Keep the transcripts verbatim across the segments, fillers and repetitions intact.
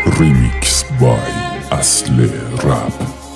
ریمیکس بای اصل رپ.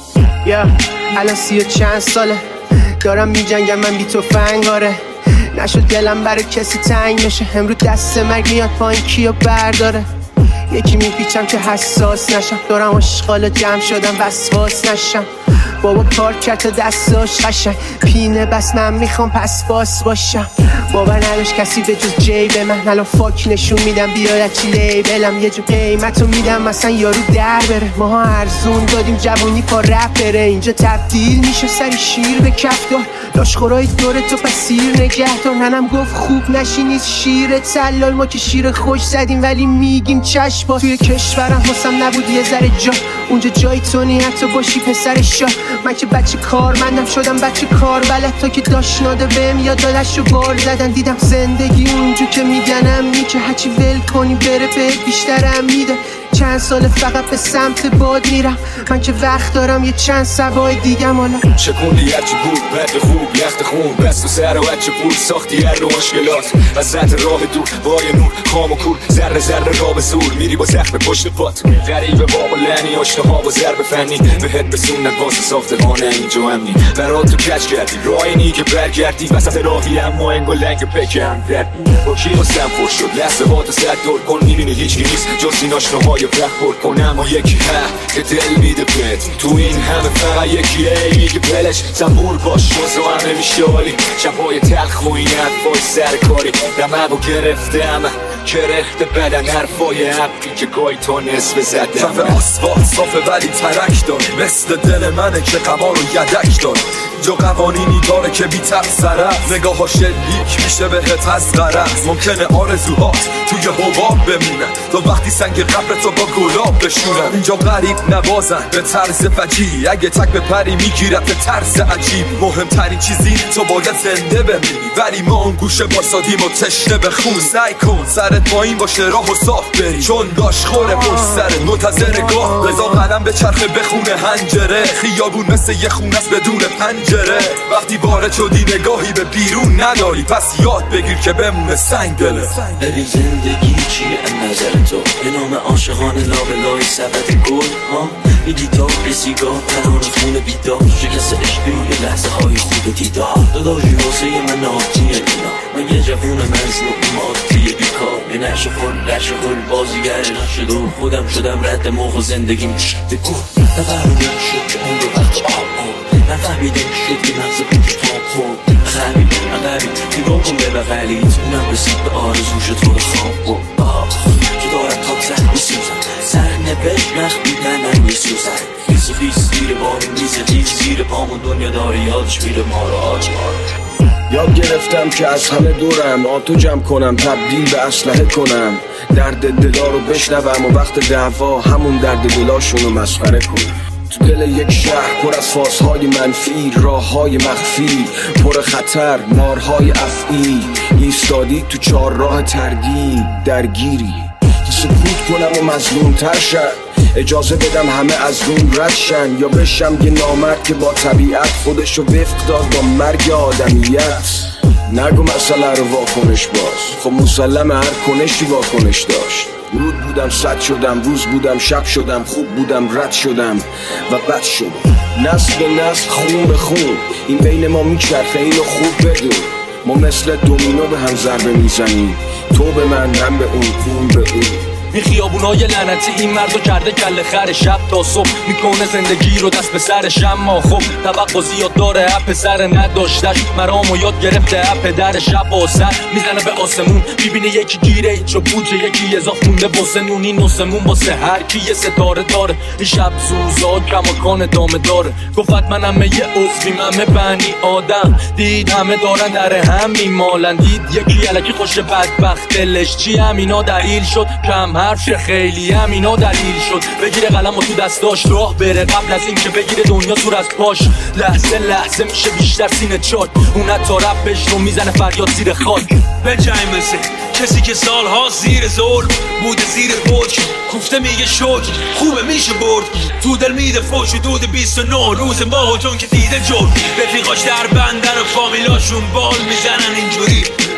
یا الان سی و چند ساله دارم می جنگم من بی تفنگ. آره نشد دلم برای کسی تنگ بشه، امرو دست مرگ میاد پایین کیو برداره. یکی میپیچم که حساس نشم، دارم اشغال جمع شدم وسواس نشم. بابا کار کرد تا دستاش قشنگ پینه بس من میخوام پس باس باشم. باور نداشت کسی به جز جیب من، الان فاک نشون میدم بیاید چی لیبلم. یه جو قیمتو میدم مثلا یارو در بره، ماها ارزون دادیم جوونی پا رپ بره. اینجا تبدیل میشه سری شیر به کفتار، لاشخورای دور تو پس سیر نگه دار. ننم گفت خوب نشینید شیر تلال، ما که شیر خوش زدیم ولی میگیم چشم باز. توی کشورم حسم نبود یه ذره جا، اونجا جای تو نی حتی باشی پسر شاه. من که بچه کارمندم شدم بچه کار بلد، تا که داشت ناده بهم یاد دادش رو بار زدن. دیدم زندگی اونجا که میگنم می که هرچی ول کنی بره بهت بیشترم میده. چند سال فقط به سمت باد میرم، من که وقت دارم یه چند سوای دیگم. حالا چکوندی هرچی بود بد خوب یخت خون بست و سر و بچه بود ساختی هر رو مشکلات. وسط راه دور وای نور خام و کور ذره ذره را به زور میری با زخم پشت پات. غریبه بابا لنی آشناها با ضرب فنی بهت بسوندن واسه ساختمانه اینجا امنی. برات تو کج کردی راینی که برگردی وسط راهی اما انگو لنگ پکم دردی. با کی واسم پر شد لحظه ها تو صد دور کن میبینی هیچی نیست جز این آشناهای وقت پر کن. اما یکی ها که دل میده بهت تو این همه فقط یکیه میگه پلش زنبور باش شوز و همه میشالی. شبای تلخ و این حرفای سرکاری دمه و گرفته همه کرخته بدن حرفای حقی که گای تا نصف زده. کف آسفالت صافه ولی ترک دار، مثل دل منه که قمار رو یدک دار. جو قوانینی داره که بی تقصر است، نگاه ها شلیک میشه بهت از غرض. ممکنه آرزوهات توی حباب بمونن تا وقتی سنگ قبر تو با گلاب بشونن. اینجا غریب نوازن به طرز فجی، اگه تک به پری میگیرد به طرز عجیب. مهمترین چیزی تو باید زنده بمیری، ولی ما اون گوشه باسادیم و تشنه به خون. سعی کن سرت پایین باشه راه و صاف بری، چون لاش خوره پشت سرت منتظر گاه. رضا قلم به چرخه بخونه هنجره، خیابون مثل یه خونه است بدون پنجره. وقتی وارد شدی نگاهی به بیرون نداری، پس یاد بگیر که بمونه سنگ دله. ببین زندگی چیه نظر تو، به نام عاشقانه لابلای سبت گل ها. میگی تا رسیگاه تران خون بیدار، شکست عشقی یه لحظه های خوب دیدار. داداشی واسه من آتیه اینا، من یه جوون مظلوم مادیه بیکار. یه نشه خل لشه خل بازیگر نشد و خودم شدم رد موق زندگیم شده گل. نفهمیدم شد که اون رو وقت آب نفهمیدم شد که مغز بوش تاب خود. غریب غریب نگاه کن به بغلیت، اونم رسید به آرزوش تو رو خواب و آخ که دارم تاک زن میسوزم. سر نوشت نخ بیدن نمیسوزم. خیز خیز زیر بارون میزه خیز زیر پامون دنیا داره یادش میره ما رو آج مار. یاد گرفتم که از همه دورم آتو جمع کنم تبدیل به اسلحه کنم. درد دلا رو بشنوم و وقت دعوا همون درد دلاشونو مسخره کنم. تو دل یک شهر پر از فازهای منفی، راههای مخفی پر خطر، مارهای افعی. ایستادی تو چهار راه تردید درگیری، سکوت کنم و مظلوم تر شد. اجازه بدم همه از روم رد شن، یا بشم یه نامرد که با طبیعت خودشو وفق داد با مرگ آدمیت. نگو مسئله رو واکنش باز، خب مسلم هر کنشی واکنش داشت. رود بودم صد شدم، روز بودم شب شدم، خوب بودم رد شدم و بد شدم. نسل به نسل خون به خون این بین ما میچرخه، اینو خوب بدون. ما مثل دومینو به هم ضربه میزنیم، تو به من هم به اون اون به اون. این خیابونای لعنتی این مردو کرده کله خر، شب تا صبح میکنه زندگی رو دست به سرش. اما خب توقع زیاد داره اپ سر نداشتش، مرامو یاد گرفته اپ در شب و سر میزنه به آسمون. میبینه یکی گیره ایچو بوجه، یکی اضاف مونده واسه نون. این نسمون واسه هر کی یه ستاره داره. این شب سوزا کماکان دامه داره. گفت منم یه عضویم همه بنی آدم، دید همه دارن در هم میمالن. دید یکی الکی خوش بدبخت دلش چی همینا دلیل شد کم حرف خیلی همینا دلیل شد. بگیره قلم و تو دستاش راه بره، قبل از این که بگیره دنیا سور از پاش. لحظه لحظه میشه بیشتر سینه چاک، اون تا رپش رو میزنه فریاد زیر خاک. به جای مثل کسی که سالها زیر ظلم بوده زیر حکم، گفته میگه شد خوبه میشه برد. تو دل میده فوش و دود بیست و نه روز ماه چون که دیده جد. رفیقاش در بندن و فامیلاشون بال میزنن اینجوری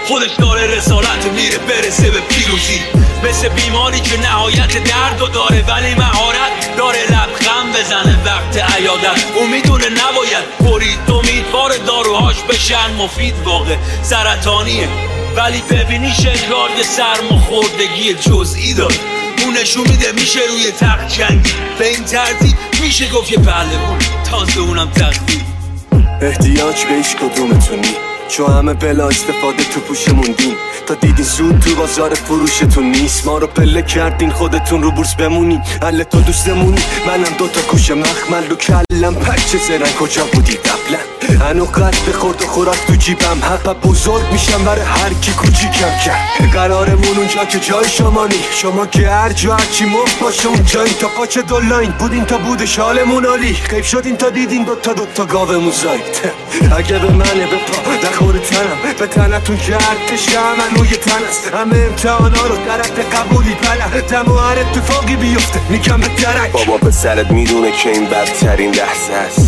خودش داره رسالت میره برسه به پیروزی، مثل بیماری که نهایت درد و داره ولی مهارت داره لبخند بزنه وقت عیادت. اون میدونه نباید برید امیدوار داروهاش بشن مفید، واقع سرطانیه ولی ببینیش انگار یه سرماخوردگی جزئی داره. اون نشون میده میشه روی تخت جنگی، به این ترتیب میشه گفت یه پهلوان، تازه اونم تقدیر. احتیاج به هیچ کدومتونی چون همه بلا استفاده تو پوش موندین، تا دیدین سود تو بازار فروشتون نیست. ما رو پله کردین خودتون رو بورس بمونین، حل تو دوستمونی منم دوتا کوش مخمل رو کلم پچه زرن کجا بودی قبلا. هنو قد خورد و خوراک تو جیبم، حقا بزرگ میشم برای هر کی کوچیکم کرد. قرارمون اونجا که جای شما نی، شما که هر جا هرچی مفت باشه اونجایی. تا پاچه دو لاین بودین تا بودش حالمون عالی، خیب شدین تا دیدین دوتا دوتا گاومون زایید. اگه به منه به پا نخوره تنم، به تنتون که ارتش من روی تن است. همه امتحانا رو درد قبولی بله، دم و هر اتفاقی بیفته میگم به درک. بابا پسرت میدونه که این بدترین لحظه است،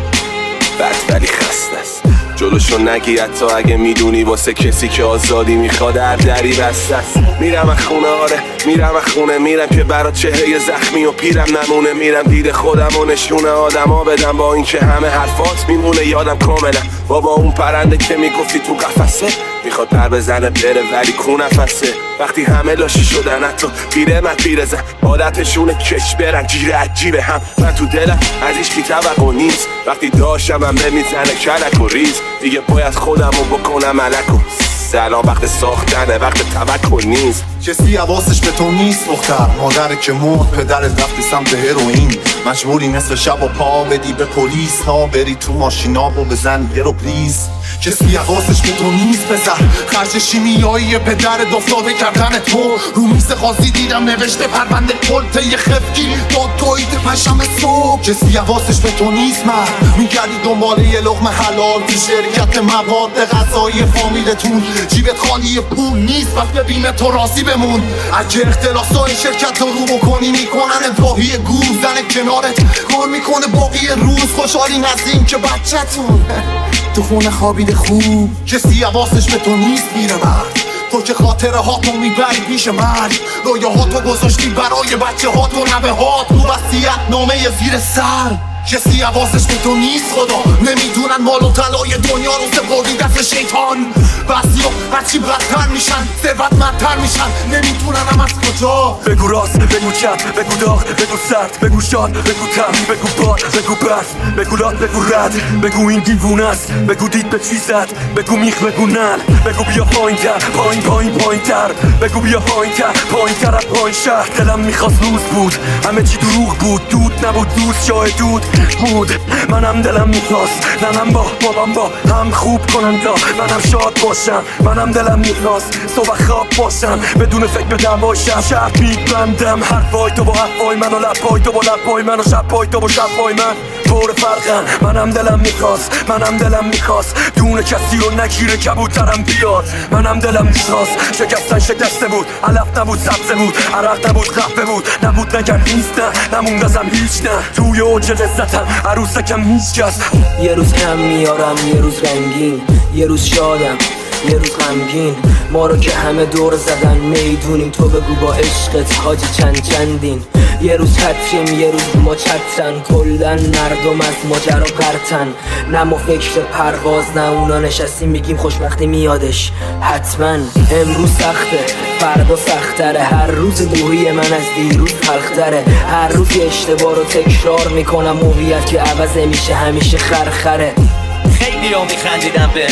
بد ولی خسته است. جلوشو نگی حتی اگه میدونی واسه کسی که آزادی میخواد هر دری بسته است. میرم از خونه، آره میرم از خونه، میرم که برات چهره زخمی و پیرم نمونه. میرم دید خودم و نشونه آدما بدم، با اینکه همه حرفات میمونه یادم کاملا. بابا اون پرنده که میگفتی تو قفسه میخواد پر بزنه بره ولی کو نفسه. وقتی همه لاشی شدن حتی پیره من پیره زن، عادتشونه کش برن جیره عجیبه هم. من تو دلم از ایش کی توقع نیست، وقتی داشتم هم میزنه کلک و ریز. دیگه باید خودمو بکنم ملکو، سلام وقت ساختنه وقت توکل نیست. کسی حواسش به تو نیست دختر، مادر که مرد پدرت رفتی سمت هروئین، مجبوری نصف شب و پا بدی به پلیس ها، بری تو ماشینا و بزن یه رو پلیز. کسی حواسش به تو نیست پسر، خرج شیمیایی پدرت افتاده کردن تو. رو میز قاضی دیدم نوشته پرونده کلته یه خفگی داد تویت پشم صبح. کسی حواسش به تو نیست مرد، میگردی دنبال یه لقمه حلال تو شرکت مواد غذایی فامیلتون. جیبت خالی پول نیست پس به بیمه تو راضی بمون. اگه اختلاسای شرکت رو رو بکنی میکنن انتواهی گور، زن کنارت کار میکنه باقی روز. خوشحالین از این که بچه‌تون تو خونه خوابیده خوب. کسی حواسش به تو نیست میره مرد، تو که خاطره ها تو میبری پیش مرگ. رویه ها تو گذاشتی برای بچه ها تو نوه ها تو وصیت نامه زیر سر. کسی حواسش به تو نیست خدا، نمیدونن مال و طلای دنیا رو سپردی دست شیطان. بعضیا هرچی بدتر میشن ثروتمندتر میشن، نمیدونن هم از کجا. بگو راست بگو چپ، بگو داغ بگو سرد، بگو شاد بگو تم، بگو باد بگو برف، بگو لاد بگو رد، بگو این دیوونه است، بگو دید به چی زد، بگو میخ بگو نل، بگو بیا پایین تر پایین پایین پایین تر، بگو بیا پایین تر پایین تر از پایین شهر. دلم میخواست روز بود همه چی دروغ بود، دود نبود دوست جای دود بود. منم دلم میخواست ننم با بابام با هم خوب کنن تا منم شاد باشم. منم دلم میخواست صبح خواب باشم بدون فکر به دعواشم. شب میبندم حرفای تو با حرفای من و لبای تو با لبای من و شبای تو با شبای من پر فرقن. منم دلم میخواست منم دلم میخواست دونه کسی رو نگیره کبوترم بیاد. منم دلم میخواست شکستن شکسته بود، علف نبود سبزه بود، عرق نبود قهوه بود، نبود نگم نیست نه نموند ازم هیچ نه. توی اوج لذتم عروسکم هیچ کس. یه روز کم میارم یه روز رنگین، یه روز شادم یه روز غمگین. ما رو که همه دور زدن میدونیم، تو بگو با عشقت حاجی چند چندین. یه روز چتریم یه روز ما چترن، کلن مردم از ماجرا پرتن. نه ما فکر پرواز نه اونا نشستیم میگیم خوشبختی میادش حتما. امروز سخته فردا سختره، هر روز دوهی من از دیروز تلختره. هر روز اشتباه رو تکرار میکنم، موقعیت که عوض میشه همیشه خرخره. خیلی ها میخندیدم به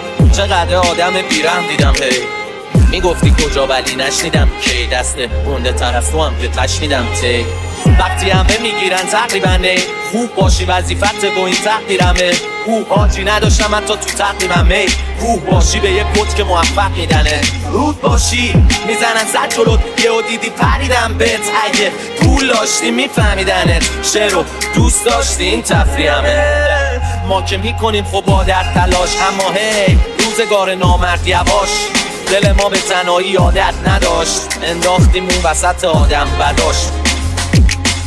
چقدر آدم بیرم دیدم هی میگفتی کجا ولی نشنیدم کی دست مونده طرف تو هم که تشنیدم تی. وقتی همه میگیرن تقریبا نه خوب باشی وظیفت با این تقدیرمه. خوب حاجی نداشتم حتی تو تقدیمم می خوب باشی به یه پوت که موفق میدنه. رود باشی میزنن صد جلوت یهو دیدی پریدم بهت. اگه پول داشتی میفهمیدنت، شعر دوست داشتی این تفریحمه. ما که میکنیم خب با در تلاش، اما هی روزگار نامرد یواش. دل ما به تنهایی عادت نداشت، انداختیم اون وسط آدم بداشت.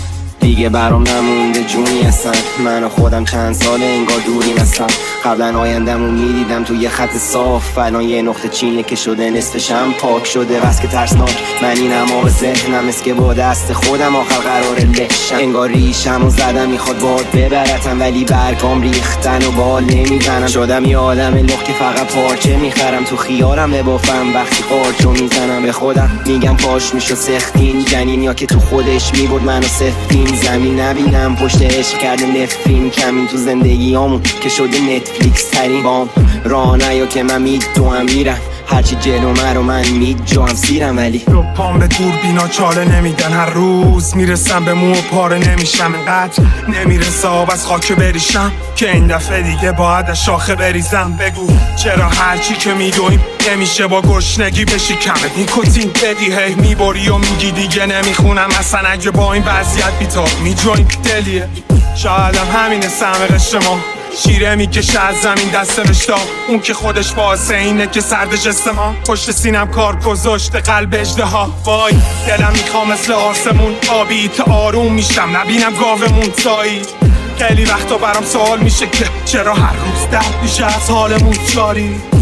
دیگه برام نمونده جونی هستن. من و خودم چند ساله انگار دوریم هستم. قبلا آیندمو میدیدم تو یه خط صاف، الان یه نقطه چینه که شده نصفشم پاک شده. بس که ترسناک من اینم آب ذهنم، است که با دست خودم آخر قرار لشم. انگار ریشم و زدم میخواد باد ببرتم، ولی برگام ریختن و بال نمیزنم. شدم یه آدم لخ که فقط پارچه میخرم، تو خیارم ببافم وقتی قارچو میزنم. به خودم میگم پاش میشو سختین جنین، یا که تو خودش میبرد منو سفتین. زمین نبینم پشت عشق کرده نفرین، کمین تو زندگیامون که شده نتفلیکس ترین. بام راه نیا که من میدوام میرم، هرچی جلو من رو من میجام سیرم. ولی دو پام به دور بینا چاله نمیدن، هر روز میرسم به مو و پاره نمیشم. اینقدر نمیرسه آب از خاک بریشم که این دفعه دیگه باید از شاخه بریزم. بگو چرا هرچی که میدویم نمیشه با گشنگی بشی کمه نیکوتین بدی هی میبری و میگی دیگه نمیخونم. اصلا اگه با این وضعیت بیتاب میجوین دلیه، شایدم همینه سهم قشر ما. شیره میکشه از زمین دست رشتا، اون که خودش واسه اینه که سرد جست ما. پشت سینم کار گذاشته قلب اژدها، وای دلم میخوام مثل آسمون آبی تا آروم میشم نبینم گاومون سایی. خیلی وقتا برام سوال میشه که چرا هر روز درد میشه از حالمون جاری.